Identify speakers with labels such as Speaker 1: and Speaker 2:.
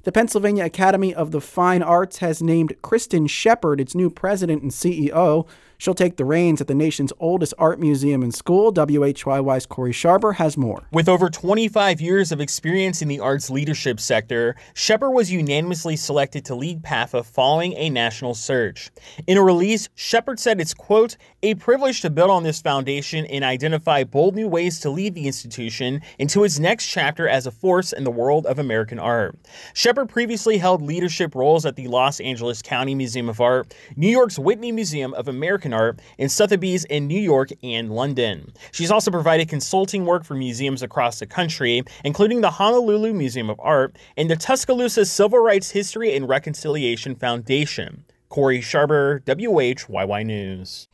Speaker 1: The Pennsylvania Academy of the Fine Arts has named Kristen Shepard its new president and CEO. She'll take the reins at the nation's oldest art museum and school. WHYY's Corey Sharber has more.
Speaker 2: With over 25 years of experience in the arts leadership sector, Shepard was unanimously selected to lead PAFA following a national search. In a release, Shepard said it's, quote, a privilege to build on this foundation and identify bold new ways to lead the institution into its next chapter as a force in the world of American art. Shepard previously held leadership roles at the Los Angeles County Museum of Art, New York's Whitney Museum of American Art, and Sotheby's in New York and London. She's also provided consulting work for museums across the country, including the Honolulu Museum of Art and the Tuscaloosa Civil Rights History and Reconciliation Foundation. Corey Sharber, WHYY News.